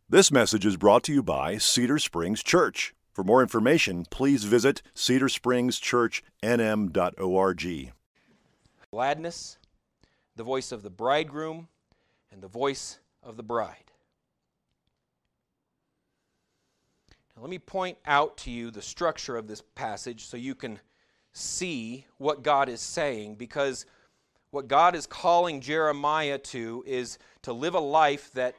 This message is brought to you by Cedar Springs Church. For more information, please visit cedarspringschurchnm.org. Gladness, the voice of the bridegroom, and the voice of the bride. Now, let me point out to you the structure of this passage so you can see what God is saying, because what God is calling Jeremiah to is to live a life that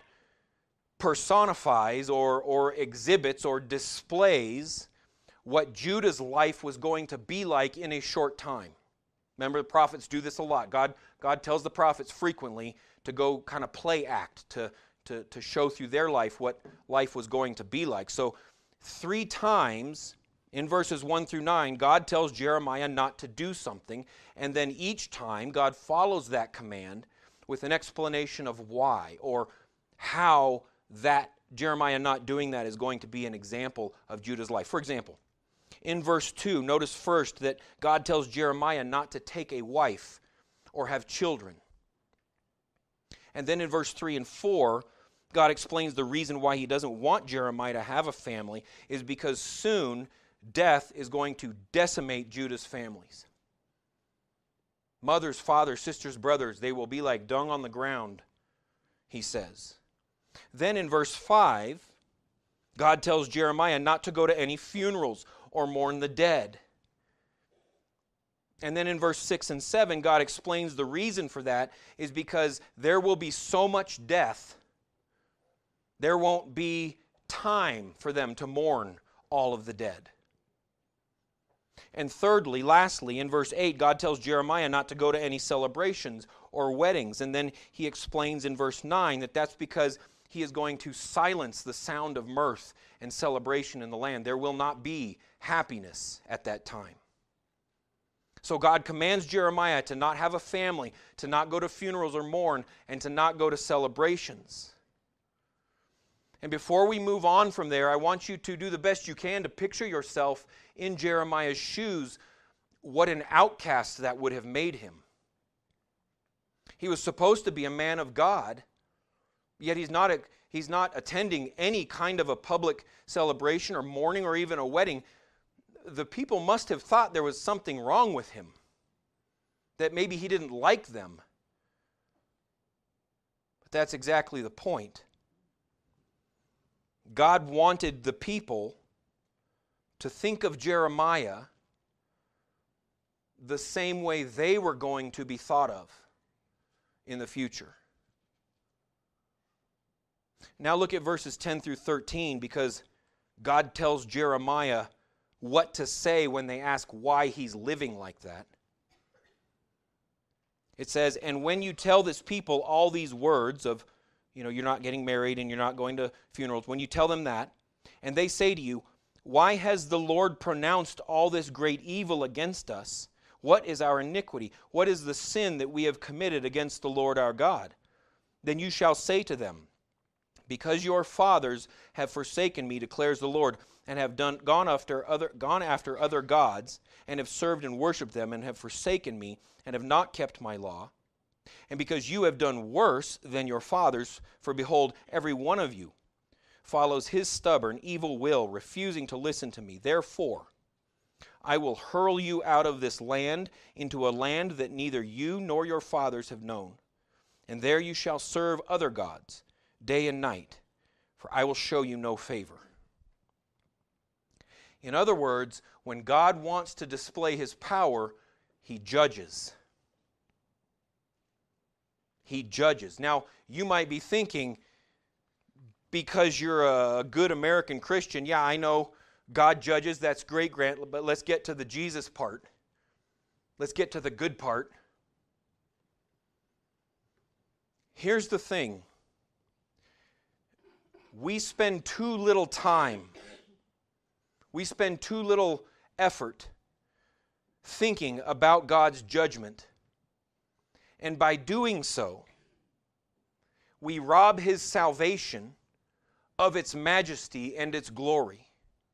personifies or exhibits or displays what Judah's life was going to be like in a short time. Remember, the prophets do this a lot. God tells the prophets frequently to go kind of play act, to show through their life what life was going to be like. So 3 times in verses 1 through 9, God tells Jeremiah not to do something, and then each time God follows that command with an explanation of why or how that Jeremiah not doing that is going to be an example of Judah's life. For example, in verse 2, notice first that God tells Jeremiah not to take a wife or have children. And then in verse 3 and 4, God explains the reason why he doesn't want Jeremiah to have a family is because soon death is going to decimate Judah's families. Mothers, fathers, sisters, brothers, they will be like dung on the ground, he says. Then in verse 5, God tells Jeremiah not to go to any funerals or mourn the dead. And then in verse 6 and 7, God explains the reason for that is because there will be so much death, there won't be time for them to mourn all of the dead. And thirdly, lastly, in verse 8, God tells Jeremiah not to go to any celebrations or weddings. And then he explains in verse 9 that that's because he is going to silence the sound of mirth and celebration in the land. There will not be happiness at that time. So God commands Jeremiah to not have a family, to not go to funerals or mourn, and to not go to celebrations. And before we move on from there, I want you to do the best you can to picture yourself in Jeremiah's shoes, what an outcast that would have made him. He was supposed to be a man of God, yet he's not attending any kind of a public celebration or mourning or even a wedding. The people must have thought there was something wrong with him, that maybe he didn't like them. But that's exactly the point. God wanted the people to think of Jeremiah the same way they were going to be thought of in the future. Now look at verses 10 through 13, because God tells Jeremiah what to say when they ask why he's living like that. It says, "And when you tell this people all these words of, you're not getting married and you're not going to funerals, when you tell them that, and they say to you, 'Why has the Lord pronounced all this great evil against us? What is our iniquity? What is the sin that we have committed against the Lord our God?' Then you shall say to them, 'Because your fathers have forsaken me, declares the Lord, and have gone after other gods, and have served and worshipped them, and have forsaken me, and have not kept my law, and because you have done worse than your fathers, for behold, every one of you follows his stubborn, evil will, refusing to listen to me. Therefore, I will hurl you out of this land into a land that neither you nor your fathers have known, and there you shall serve other gods day and night, for I will show you no favor.'" In other words, when God wants to display his power, he judges. He judges. Now, you might be thinking, because you're a good American Christian, yeah, I know God judges, that's great, Grant, but let's get to the Jesus part. Let's get to the good part. Here's the thing. We spend too little time, we spend too little effort thinking about God's judgment. And by doing so, we rob his salvation of its majesty and its glory.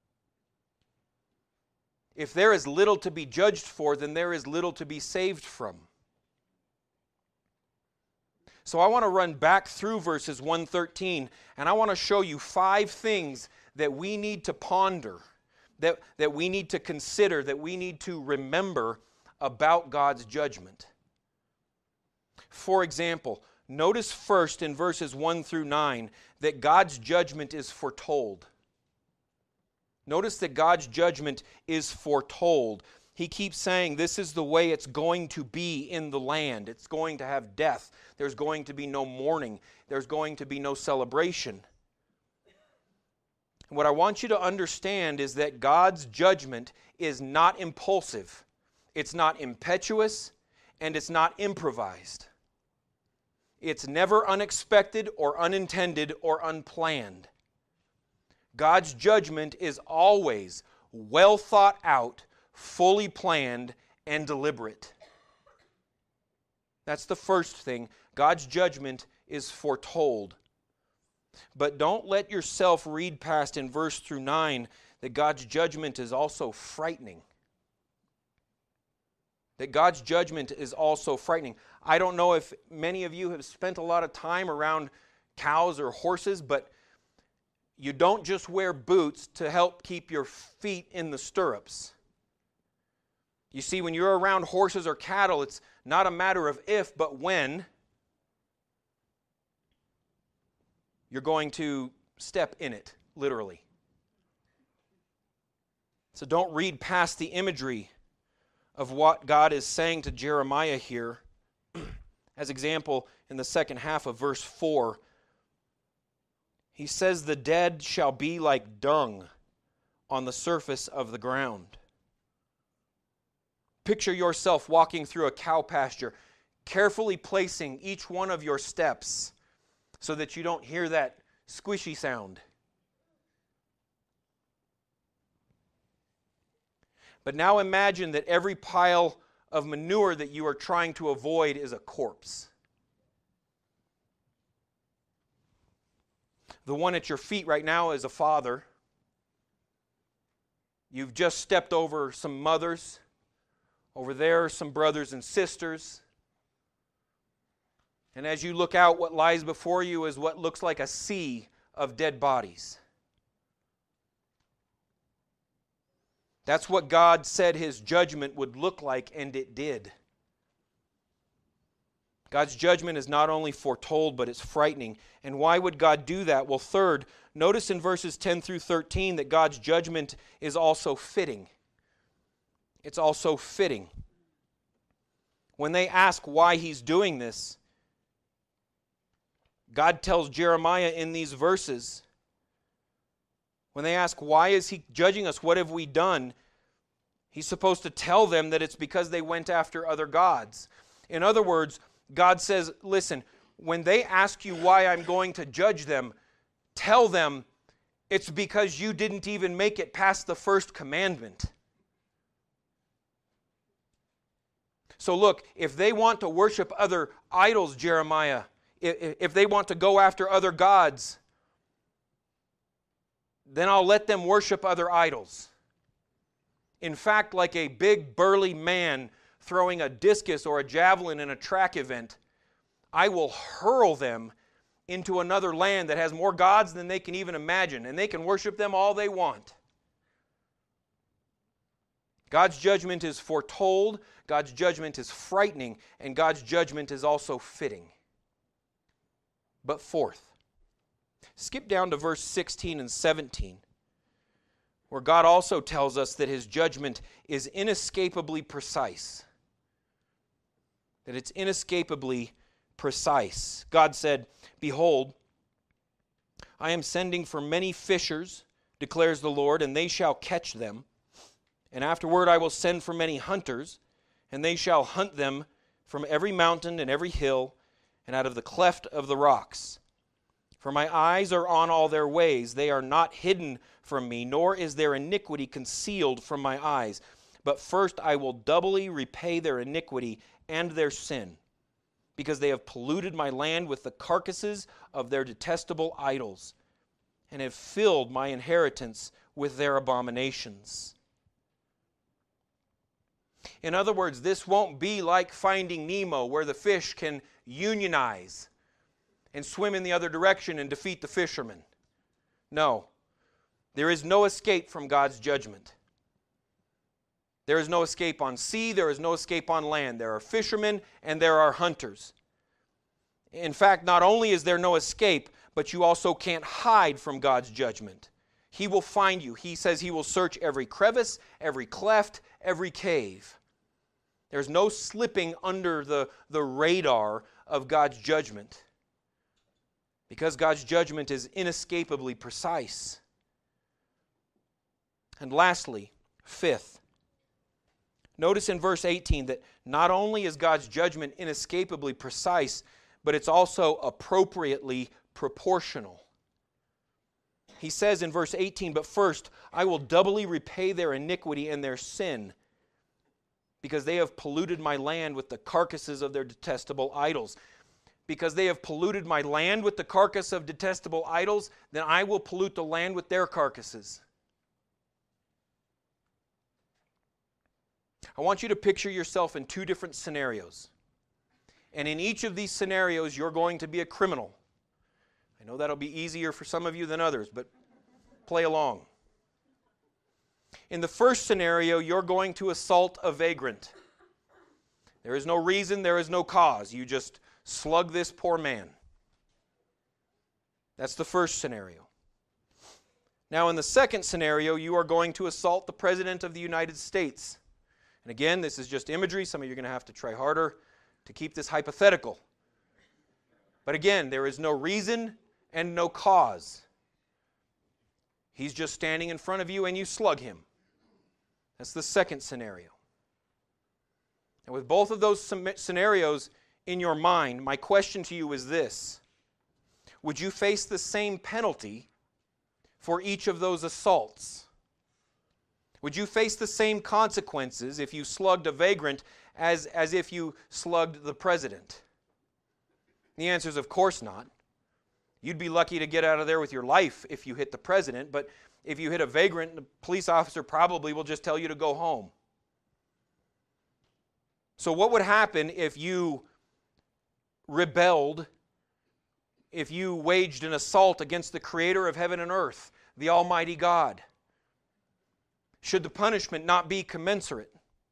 If there is little to be judged for, then there is little to be saved from. So I want to run back through verses 1-13, and I want to show you 5 things that we need to ponder, that we need to consider, that we need to remember about God's judgment. For example, notice first in verses 1-9 that God's judgment is foretold. Notice that God's judgment is foretold. He keeps saying this is the way it's going to be in the land. It's going to have death. There's going to be no mourning. There's going to be no celebration. What I want you to understand is that God's judgment is not impulsive. It's not impetuous, and it's not improvised. It's never unexpected or unintended or unplanned. God's judgment is always well thought out, fully planned, and deliberate. That's the first thing. God's judgment is foretold. But don't let yourself read past in verse 9 that God's judgment is also frightening. That God's judgment is also frightening. I don't know if many of you have spent a lot of time around cows or horses, but you don't just wear boots to help keep your feet in the stirrups. You see, when you're around horses or cattle, it's not a matter of if, but when you're going to step in it, literally. So don't read past the imagery of what God is saying to Jeremiah here. As example, in the second half of verse 4, he says, "The dead shall be like dung on the surface of the ground." Picture yourself walking through a cow pasture, carefully placing each one of your steps so that you don't hear that squishy sound. But now imagine that every pile of manure that you are trying to avoid is a corpse. The one at your feet right now is a father. You've just stepped over some mothers. Over there, some brothers and sisters. And as you look out, what lies before you is what looks like a sea of dead bodies. That's what God said His judgment would look like, and it did. God's judgment is not only foretold, but it's frightening. And why would God do that? Well, third, notice in verses 10-13 that God's judgment is also fitting. It's also fitting. When they ask why He's doing this, God tells Jeremiah in these verses, when they ask, why is He judging us? What have we done? He's supposed to tell them that it's because they went after other gods. In other words, God says, listen, when they ask you why I'm going to judge them, tell them it's because you didn't even make it past the first commandment. So look, if they want to worship other idols, Jeremiah, if they want to go after other gods, then I'll let them worship other idols. In fact, like a big burly man throwing a discus or a javelin in a track event, I will hurl them into another land that has more gods than they can even imagine, and they can worship them all they want. God's judgment is foretold, God's judgment is frightening, and God's judgment is also fitting. But fourth, skip down to verse 16 and 17, where God also tells us that His judgment is inescapably precise. That it's inescapably precise. God said, "Behold, I am sending for many fishers, declares the Lord, and they shall catch them. And afterward I will send for many hunters, and they shall hunt them from every mountain and every hill, and out of the cleft of the rocks. For my eyes are on all their ways. They are not hidden from me, nor is their iniquity concealed from my eyes. But first I will doubly repay their iniquity and their sin, because they have polluted my land with the carcasses of their detestable idols, and have filled my inheritance with their abominations." In other words, this won't be like Finding Nemo, where the fish can unionize and swim in the other direction and defeat the fishermen. No. There is no escape from God's judgment. There is no escape on sea, there is no escape on land. There are fishermen and there are hunters. In fact, not only is there no escape, but you also can't hide from God's judgment. He will find you. He says He will search every crevice, every cleft, every cave. There's no slipping under the radar of God's judgment, because God's judgment is inescapably precise. And lastly, fifth, notice in verse 18 that not only is God's judgment inescapably precise, but it's also appropriately proportional. He says in verse 18, "But first, I will doubly repay their iniquity and their sin, because they have polluted my land with the carcasses of their detestable idols." Because they have polluted my land with the carcass of detestable idols, then I will pollute the land with their carcasses. I want you to picture yourself in two different scenarios. And in each of these scenarios, you're going to be a criminal. I know that'll be easier for some of you than others, but play along. In the first scenario, you're going to assault a vagrant. There is no reason, there is no cause. You just slug this poor man. That's the first scenario. Now, in the second scenario, you are going to assault the President of the United States. And again, this is just imagery. Some of you are going to have to try harder to keep this hypothetical. But again, there is no reason and no cause. He's just standing in front of you and you slug him. That's the second scenario. And with both of those scenarios in your mind, my question to you is this: would you face the same penalty for each of those assaults? Would you face the same consequences if you slugged a vagrant as if you slugged the president? The answer is of course not. You'd be lucky to get out of there with your life if you hit the president, but if you hit a vagrant, the police officer probably will just tell you to go home. So what would happen if you rebelled, if you waged an assault against the Creator of heaven and earth, the Almighty God? Should the punishment not be commensurate?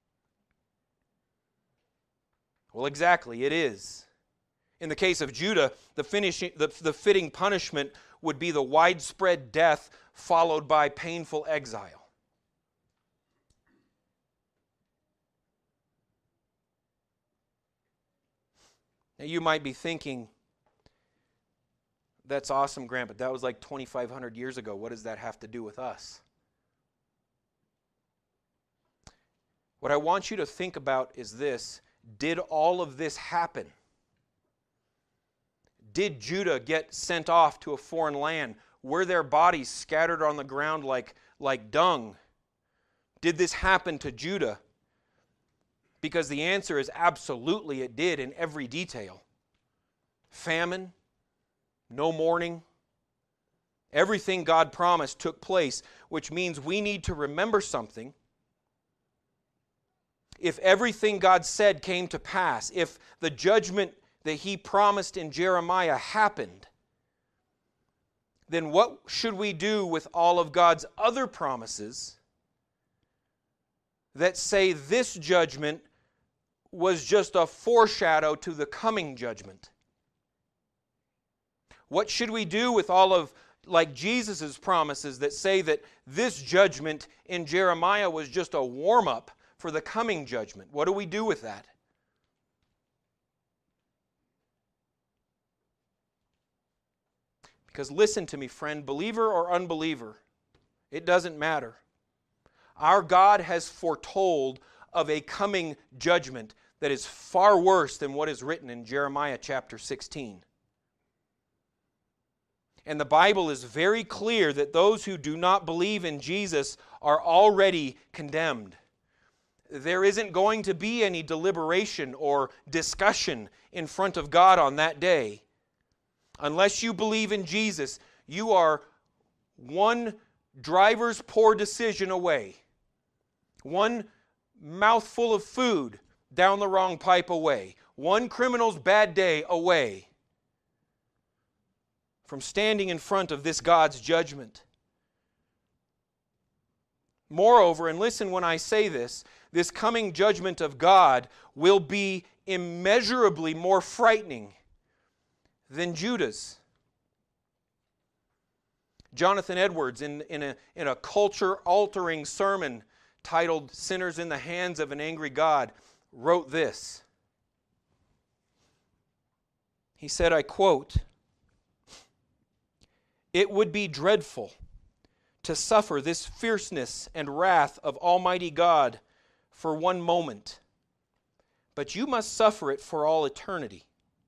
Well, exactly, it is. In the case of Judah, the fitting punishment would be the widespread death followed by painful exile. Now you might be thinking, that's awesome, Grant, but that was like 2,500 years ago. What does that have to do with us? What I want you to think about is this: did all of this happen? Did Judah get sent off to a foreign land? Were their bodies scattered on the ground like dung? Did this happen to Judah? Because the answer is absolutely it did in every detail. Famine, no mourning, everything God promised took place, which means we need to remember something. If everything God said came to pass, if the judgment that He promised in Jeremiah happened, then what should we do with all of God's other promises that say this judgment was just a foreshadow to the coming judgment? What should we do with all of, like Jesus' promises that say that this judgment in Jeremiah was just a warm-up for the coming judgment? What do we do with that? Because listen to me, friend, believer or unbeliever, it doesn't matter. Our God has foretold of a coming judgment that is far worse than what is written in Jeremiah chapter 16. And the Bible is very clear that those who do not believe in Jesus are already condemned. There isn't going to be any deliberation or discussion in front of God on that day. Unless you believe in Jesus, you are one driver's poor decision away, one mouthful of food down the wrong pipe away, one criminal's bad day away from standing in front of this God's judgment. Moreover, and listen when I say this coming judgment of God will be immeasurably more frightening than Judah's. Jonathan Edwards, in a culture-altering sermon titled Sinners in the Hands of an Angry God, wrote this. He said, I quote, "It would be dreadful to suffer this fierceness and wrath of Almighty God for one moment, but you must suffer it for all eternity.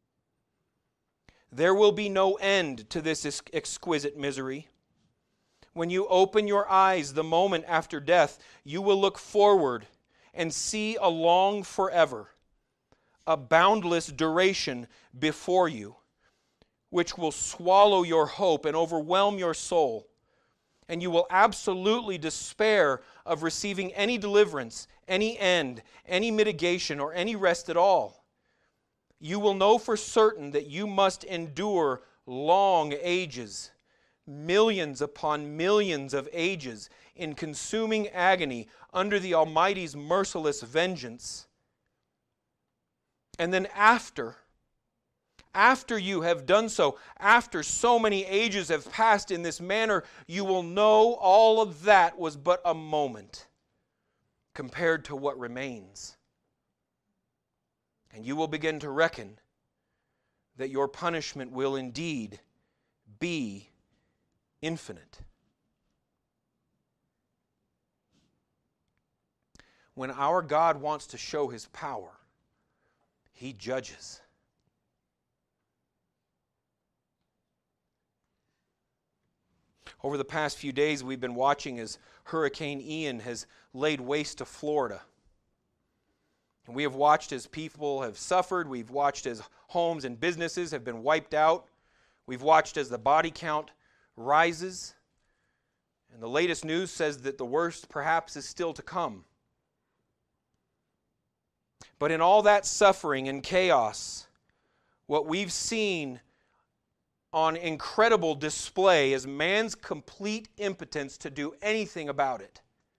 There will be no end to this exquisite misery. When you open your eyes the moment after death, you will look forward and see a long forever, a boundless duration before you, which will swallow your hope and overwhelm your soul, and you will absolutely despair of receiving any deliverance, any end, any mitigation, or any rest at all. You will know for certain that you must endure long ages, millions upon millions of ages, in consuming agony under the Almighty's merciless vengeance. And then after you have done so, after so many ages have passed in this manner, you will know all of that was but a moment compared to what remains. And you will begin to reckon that your punishment will indeed be infinite." When our God wants to show His power, He judges. Over the past few days, we've been watching as Hurricane Ian has laid waste to Florida. And we have watched as people have suffered. We've watched as homes and businesses have been wiped out. We've watched as the body count rises. And the latest news says that the worst perhaps is still to come. But in all that suffering and chaos, what we've seen on incredible display is man's complete impotence to do anything about it.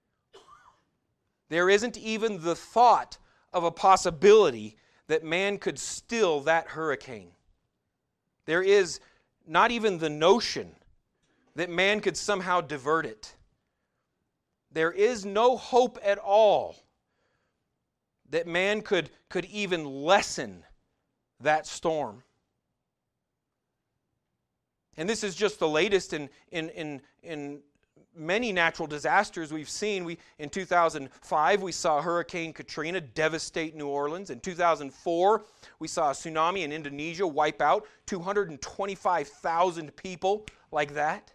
There isn't even the thought of a possibility that man could still that hurricane. There is not even the notion that man could somehow divert it. There is no hope at all that man could even lessen that storm. And this is just the latest in many natural disasters we've seen. In 2005, we saw Hurricane Katrina devastate New Orleans. In 2004, we saw a tsunami in Indonesia wipe out 225,000 people like that.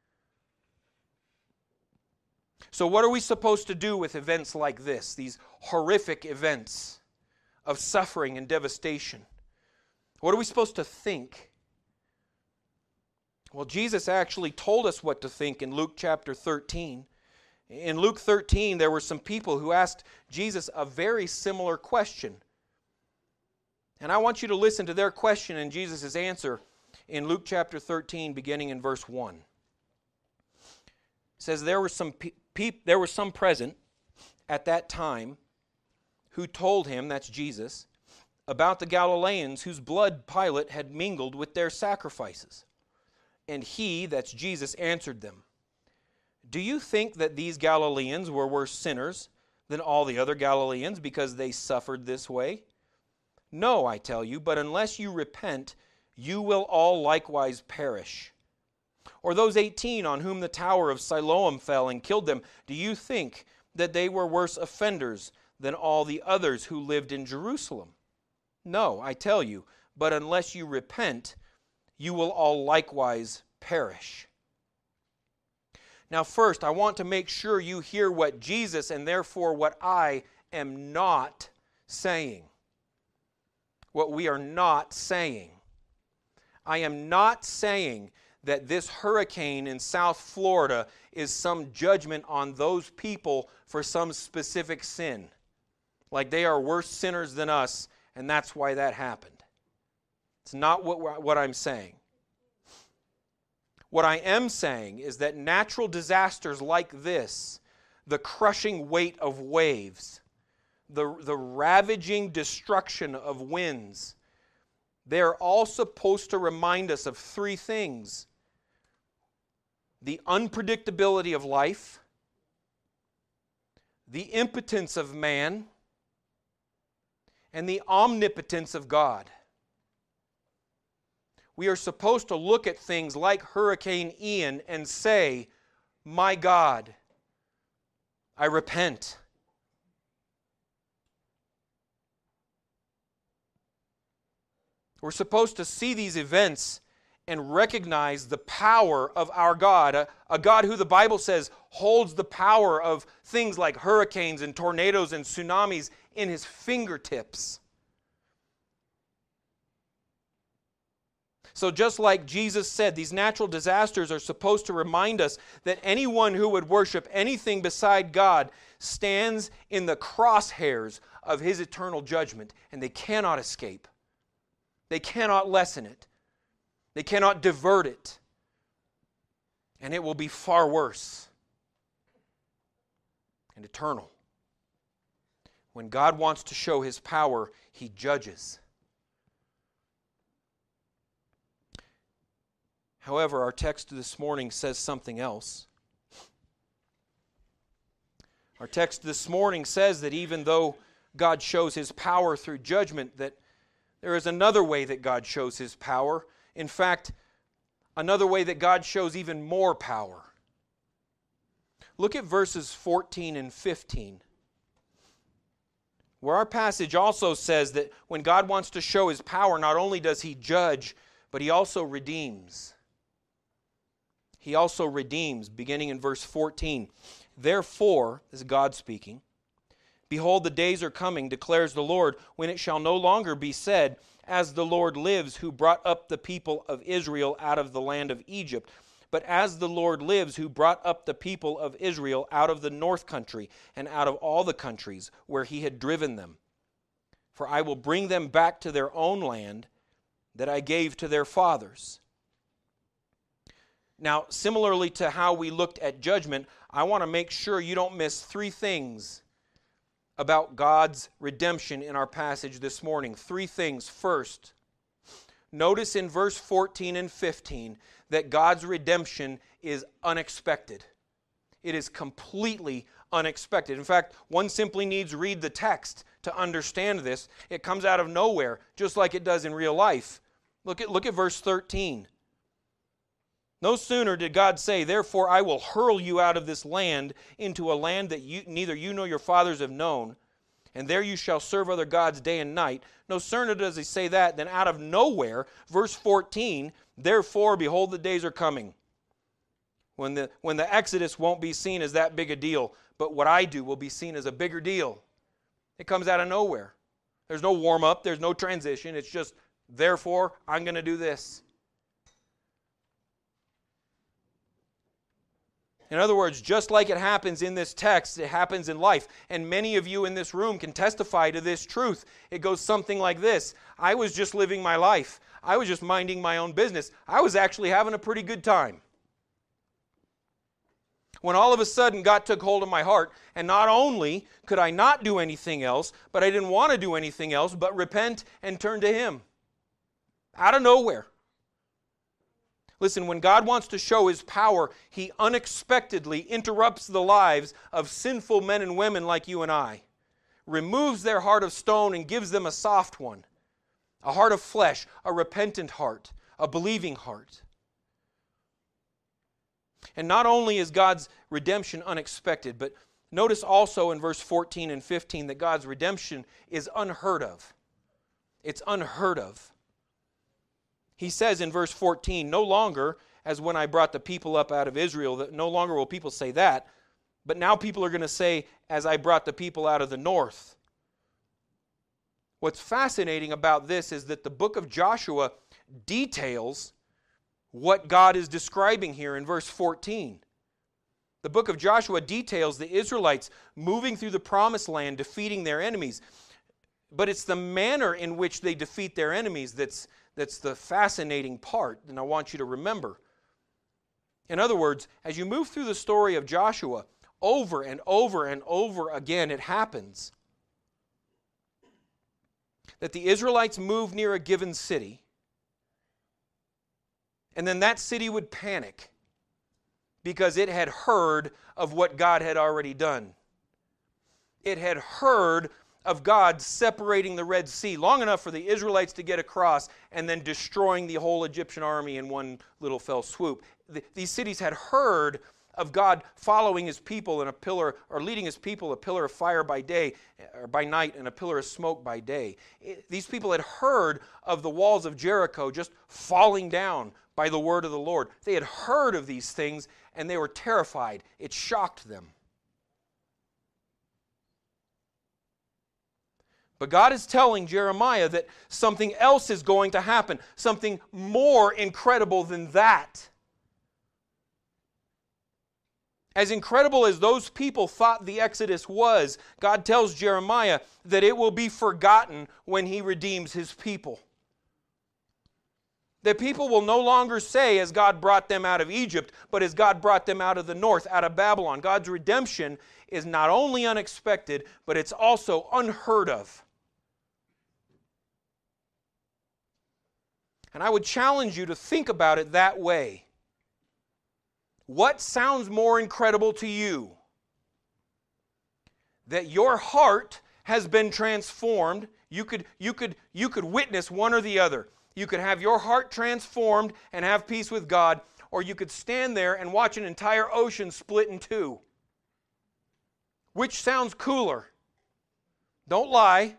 So what are we supposed to do with events like this, these horrific events of suffering and devastation? What are we supposed to think? Well, Jesus actually told us what to think in Luke chapter 13. In Luke 13, there were some people who asked Jesus a very similar question. And I want you to listen to their question and Jesus' answer in Luke chapter 13, beginning in verse 1. It says, there were some present at that time who told him, that's Jesus, about the Galileans whose blood Pilate had mingled with their sacrifices. And he, that's Jesus, answered them, "Do you think that these Galileans were worse sinners than all the other Galileans because they suffered this way? No, I tell you, but unless you repent, you will all likewise perish. Or those 18 on whom the tower of Siloam fell and killed them, do you think that they were worse offenders than all the others who lived in Jerusalem? No, I tell you, but unless you repent, you will all likewise perish." Now first, I want to make sure you hear what Jesus and therefore what I am not saying. What we are not saying. I am not saying that this hurricane in South Florida is some judgment on those people for some specific sin. Like they are worse sinners than us, and that's why that happened. It's not what I'm saying. What I am saying is that natural disasters like this, the crushing weight of waves, the ravaging destruction of winds, they're all supposed to remind us of three things: the unpredictability of life, the impotence of man, and the omnipotence of God. We are supposed to look at things like Hurricane Ian and say, "My God, I repent." We're supposed to see these events and recognize the power of our God, a God who the Bible says holds the power of things like hurricanes and tornadoes and tsunamis in His fingertips. So just like Jesus said, these natural disasters are supposed to remind us that anyone who would worship anything beside God stands in the crosshairs of His eternal judgment, and they cannot escape. They cannot lessen it. They cannot divert it. And it will be far worse and eternal. When God wants to show His power, He judges. However, our text this morning says something else. Our text this morning says that even though God shows His power through judgment, that there is another way that God shows His power. In fact, another way that God shows even more power. Look at verses 14 and 15, where our passage also says that when God wants to show His power, not only does He judge, but He also redeems. He also redeems, beginning in verse 14. Therefore, this is God speaking, behold, the days are coming, declares the Lord, when it shall no longer be said, as the Lord lives, who brought up the people of Israel out of the land of Egypt, but as the Lord lives, who brought up the people of Israel out of the north country, and out of all the countries where He had driven them. For I will bring them back to their own land that I gave to their fathers. Now, similarly to how we looked at judgment, I want to make sure you don't miss three things about God's redemption in our passage this morning. Three things. First, notice in verse 14 and 15 that God's redemption is unexpected. It is completely unexpected. In fact, one simply needs to read the text to understand this. It comes out of nowhere, just like it does in real life. Look at verse 13. No sooner did God say, therefore I will hurl you out of this land into a land that neither you nor your fathers have known, and there you shall serve other gods day and night. No sooner does He say that, than out of nowhere, verse 14, therefore behold the days are coming, when the Exodus won't be seen as that big a deal, but what I do will be seen as a bigger deal. It comes out of nowhere. There's no warm-up, there's no transition, it's just, therefore I'm going to do this. In other words, just like it happens in this text, it happens in life. And many of you in this room can testify to this truth. It goes something like this. I was just living my life. I was just minding my own business. I was actually having a pretty good time. When all of a sudden God took hold of my heart, and not only could I not do anything else, but I didn't want to do anything else but repent and turn to Him. Out of nowhere. Listen, when God wants to show His power, He unexpectedly interrupts the lives of sinful men and women like you and I, removes their heart of stone and gives them a soft one, a heart of flesh, a repentant heart, a believing heart. And not only is God's redemption unexpected, but notice also in verse 14 and 15 that God's redemption is unheard of. It's unheard of. He says in verse 14, no longer, as when I brought the people up out of Israel, that no longer will people say that, but now people are going to say, as I brought the people out of the north. What's fascinating about this is that the book of Joshua details what God is describing here in verse 14. The book of Joshua details the Israelites moving through the promised land, defeating their enemies. But it's the manner in which they defeat their enemies that's the fascinating part, and I want you to remember. In other words, as you move through the story of Joshua, over and over and over again it happens that the Israelites move near a given city, and then that city would panic because it had heard of what God had already done. It had heard of God separating the Red Sea long enough for the Israelites to get across and then destroying the whole Egyptian army in one little fell swoop. These cities had heard of God following His people in a pillar, or leading His people a pillar of fire by day, or by night, and a pillar of smoke by day. These people had heard of the walls of Jericho just falling down by the word of the Lord. They had heard of these things, and they were terrified. It shocked them. But God is telling Jeremiah that something else is going to happen, something more incredible than that. As incredible as those people thought the Exodus was, God tells Jeremiah that it will be forgotten when He redeems His people. That people will no longer say, as God brought them out of Egypt, but as God brought them out of the north, out of Babylon. God's redemption is not only unexpected, but it's also unheard of. And I would challenge you to think about it that way. What sounds more incredible to you? That your heart has been transformed. You could witness one or the other. You could have your heart transformed and have peace with God, or you could stand there and watch an entire ocean split in two. Which sounds cooler? Don't lie.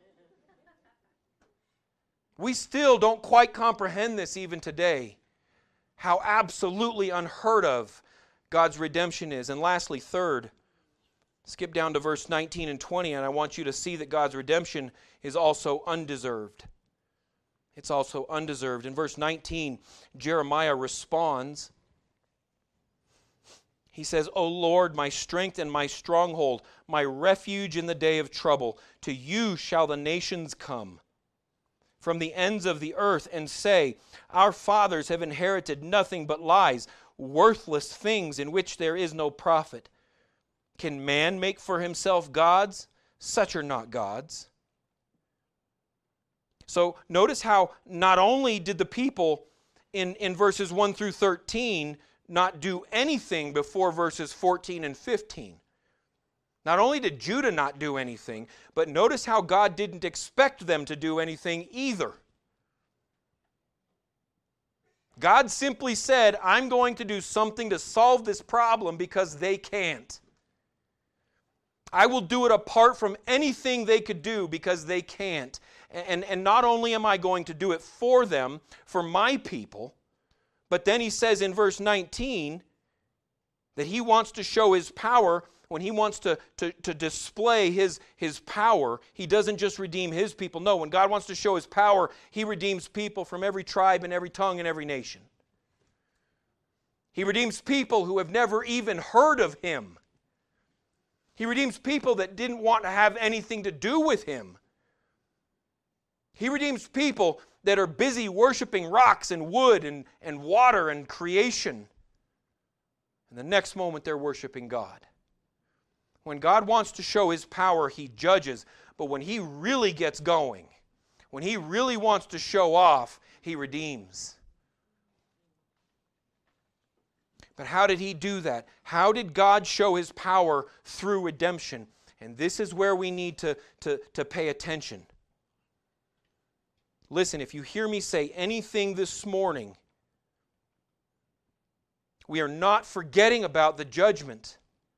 We still don't quite comprehend this even today. How absolutely unheard of God's redemption is. And lastly, third, skip down to verse 19 and 20, and I want you to see that God's redemption is also undeserved. It's also undeserved. In verse 19, Jeremiah responds. He says, O Lord, my strength and my stronghold, my refuge in the day of trouble, to you shall the nations come from the ends of the earth and say, our fathers have inherited nothing but lies, worthless things in which there is no profit. Can man make for himself gods? Such are not gods. So notice how not only did the people in verses 1 through 13 not do anything before verses 14 and 15. Not only did Judah not do anything, but notice how God didn't expect them to do anything either. God simply said, I'm going to do something to solve this problem because they can't. I will do it apart from anything they could do because they can't. And not only am I going to do it for them, for my people, but then he says in verse 19 that he wants to show his power. When he wants to display his power, he doesn't just redeem his people. No, when God wants to show his power, he redeems people from every tribe and every tongue and every nation. He redeems people who have never even heard of him. He redeems people that didn't want to have anything to do with him. He redeems people that are busy worshiping rocks and wood and water and creation. And the next moment they're worshiping God. When God wants to show his power, he judges. But when he really gets going, when he really wants to show off, he redeems. But how did he do that? How did God show his power through redemption? And this is where we need to pay attention. Listen, if you hear me say anything this morning, we are not forgetting about the judgment.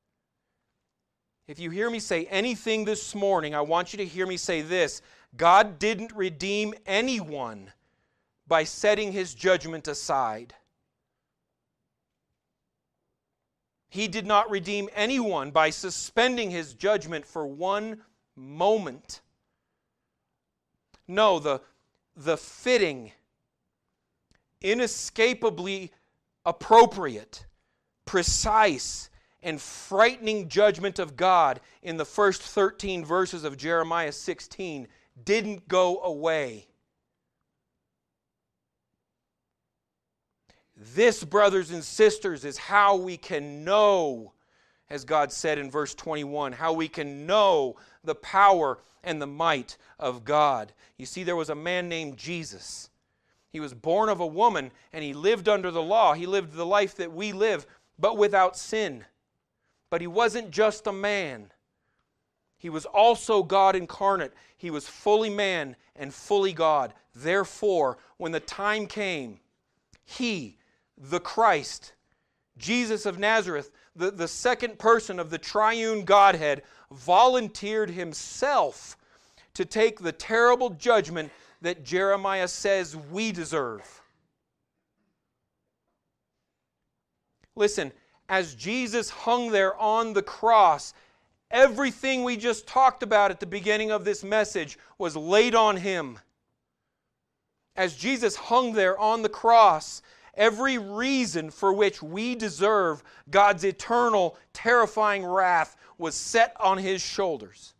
If you hear me say anything this morning, I want you to hear me say this. God didn't redeem anyone by setting his judgment aside. He did not redeem anyone by suspending his judgment for one moment. No, the fitting, inescapably appropriate, precise, and frightening judgment of God in the first 13 verses of Jeremiah 16 didn't go away. This, brothers and sisters, is how we can know, as God said in verse 21, how we can know the power and the might of God. You see, there was a man named Jesus. He was born of a woman, and he lived under the law. He lived the life that we live, but without sin. But he wasn't just a man. He was also God incarnate. He was fully man and fully God. Therefore, when the time came, he, the Christ, Jesus of Nazareth, the second person of the triune Godhead, volunteered himself to take the terrible judgment that Jeremiah says we deserve. Listen, as Jesus hung there on the cross, everything we just talked about at the beginning of this message was laid on him. As Jesus hung there on the cross, every reason for which we deserve God's eternal, terrifying wrath was set on his shoulders.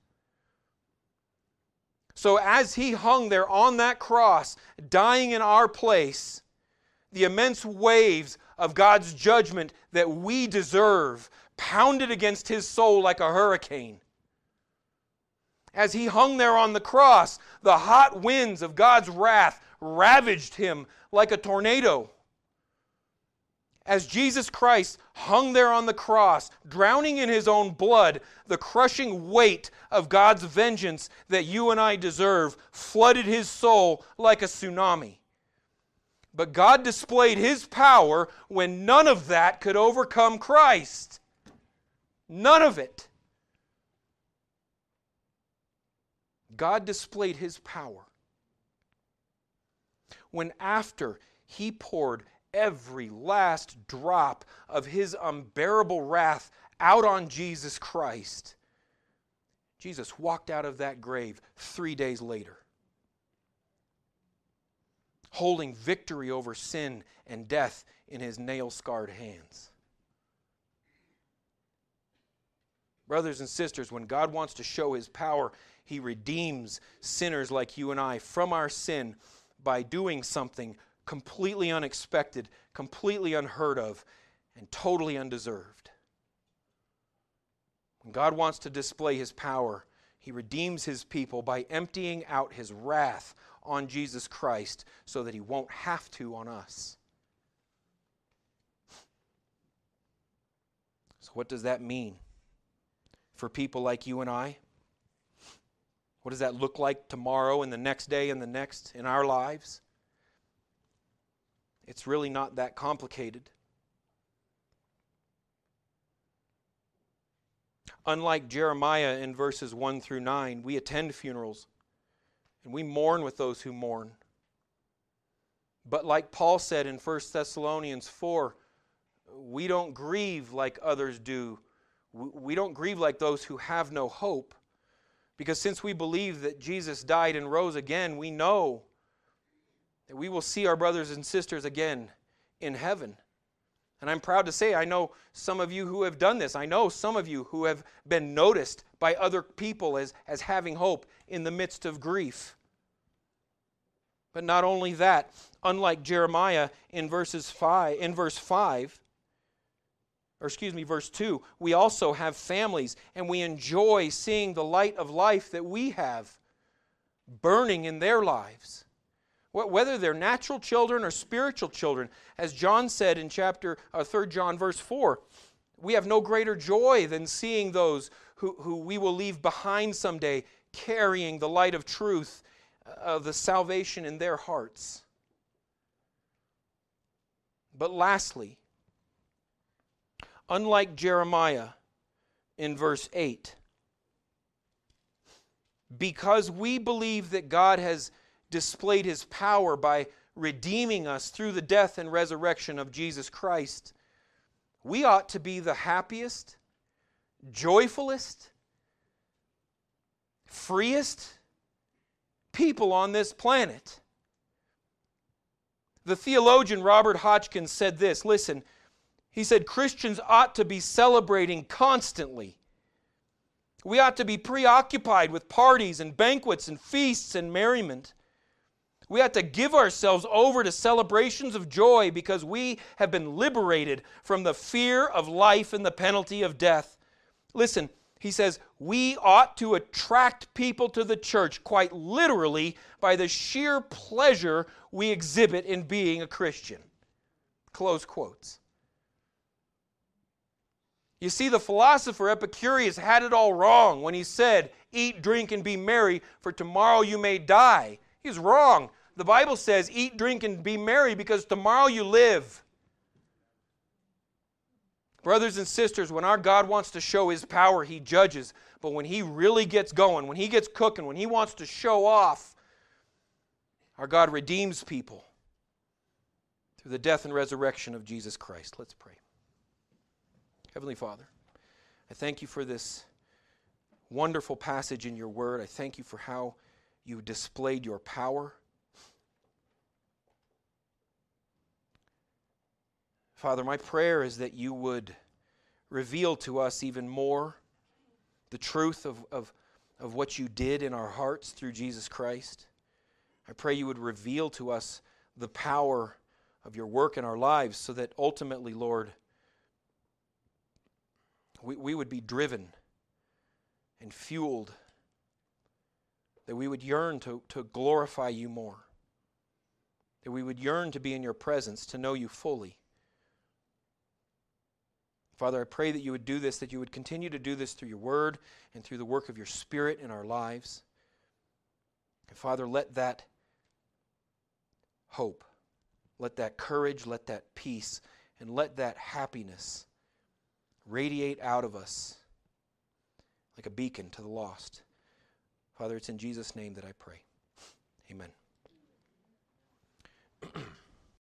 So as he hung there on that cross, dying in our place, the immense waves of God's judgment that we deserve pounded against his soul like a hurricane. As he hung there on the cross, the hot winds of God's wrath ravaged him like a tornado. As Jesus Christ hung there on the cross, drowning in his own blood, the crushing weight of God's vengeance that you and I deserve flooded his soul like a tsunami. But God displayed his power when none of that could overcome Christ. None of it. God displayed his power when after he poured every last drop of his unbearable wrath out on Jesus Christ, Jesus walked out of that grave 3 days later, holding victory over sin and death in his nail-scarred hands. Brothers and sisters, when God wants to show his power, he redeems sinners like you and I from our sin by doing something completely unexpected, completely unheard of, and totally undeserved. When God wants to display his power, he redeems his people by emptying out his wrath on Jesus Christ so that he won't have to on us. So what does that mean for people like you and I? What does that look like tomorrow and the next day and the next in our lives? It's really not that complicated. Unlike Jeremiah in verses 1 through 9, we attend funerals and we mourn with those who mourn. But like Paul said in 1 Thessalonians 4, we don't grieve like others do. We don't grieve like those who have no hope. Because since we believe that Jesus died and rose again, we know that we will see our brothers and sisters again in heaven. And I'm proud to say I know some of you who have done this. I know some of you who have been noticed by other people as having hope in the midst of grief. But not only that, unlike Jeremiah in verse 2, we also have families, and we enjoy seeing the light of life that we have burning in their lives. Whether they're natural children or spiritual children, as John said in 3 John verse 4, we have no greater joy than seeing those who we will leave behind someday carrying the light of truth, of the salvation in their hearts. But lastly, unlike Jeremiah in verse 8, because we believe that God has displayed his power by redeeming us through the death and resurrection of Jesus Christ, we ought to be the happiest, joyfulest, freest people on this planet. The theologian Robert Hotchkiss said this, listen, he said, Christians ought to be celebrating constantly. We ought to be preoccupied with parties and banquets and feasts and merriment. We ought to give ourselves over to celebrations of joy because we have been liberated from the fear of life and the penalty of death. Listen, he says, we ought to attract people to the church quite literally by the sheer pleasure we exhibit in being a Christian. Close quotes. You see, the philosopher Epicurus had it all wrong when he said, eat, drink, and be merry, for tomorrow you may die. He's wrong. The Bible says, eat, drink, and be merry because tomorrow you live. Brothers and sisters, when our God wants to show His power, He judges. But when He really gets going, when He gets cooking, when He wants to show off, our God redeems people through the death and resurrection of Jesus Christ. Let's pray. Heavenly Father, I thank You for this wonderful passage in Your Word. I thank You for how You displayed Your power. Father, my prayer is that You would reveal to us even more the truth of what You did in our hearts through Jesus Christ. I pray You would reveal to us the power of Your work in our lives so that ultimately, Lord, we would be driven and fueled, that we would yearn to glorify You more, that we would yearn to be in Your presence, to know You fully. Father, I pray that You would do this, that You would continue to do this through Your Word and through the work of Your Spirit in our lives. And Father, let that hope, let that courage, let that peace, and let that happiness radiate out of us like a beacon to the lost. Father, it's in Jesus' name that I pray. Amen.